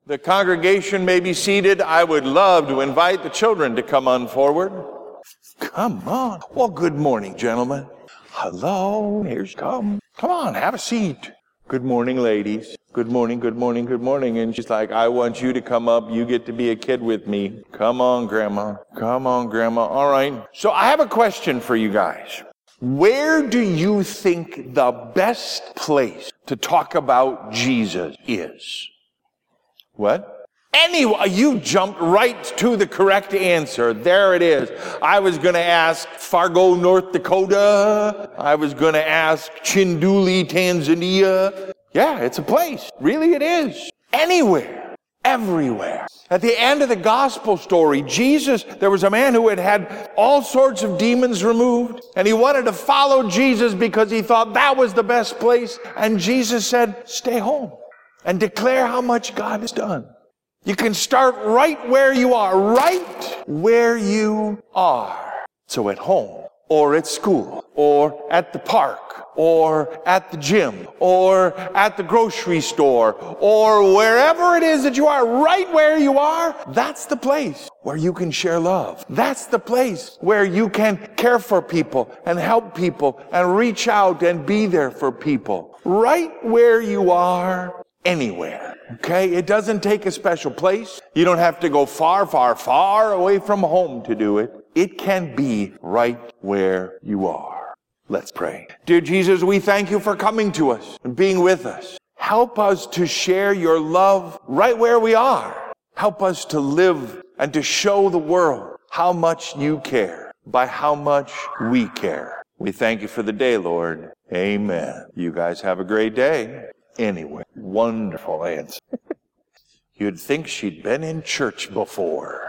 The congregation may be seated. I would love to invite the children to come on forward. Come on. Well, good morning, gentlemen. Hello. Here's come. Come on, have a seat. Good morning, ladies. Good morning, good morning, good morning. And she's like, I want you to come up. You get to be a kid with me. Come on, Grandma. Come on, Grandma. All right. So I have a question for you guys. Where do you think the best place to talk about Jesus is? What? Anyway, you jumped right to the correct answer. There it is. I was going to ask Fargo, North Dakota. I was going to ask Chinduli, Tanzania. Yeah, it's a place. Really, it is. Anywhere. Everywhere. At the end of the gospel story, there was a man who had had all sorts of demons removed, and he wanted to follow Jesus because he thought that was the best place. And Jesus said, stay home and declare how much God has done. You can start right where you are, right where you are. So at home, or at school, or at the park, or at the gym, or at the grocery store, or wherever it is that you are, right where you are, that's the place where you can share love. That's the place where you can care for people and help people and reach out and be there for people. Right where you are, anywhere. Okay? It doesn't take a special place. You don't have to go far, far, far away from home to do it. It can be right where you are. Let's pray. Dear Jesus, we thank you for coming to us and being with us. Help us to share your love right where we are. Help us to live and to show the world how much you care by how much we care. We thank you for the day, Lord. Amen. You guys have a great day. Anyway, wonderful answer. You'd think she'd been in church before.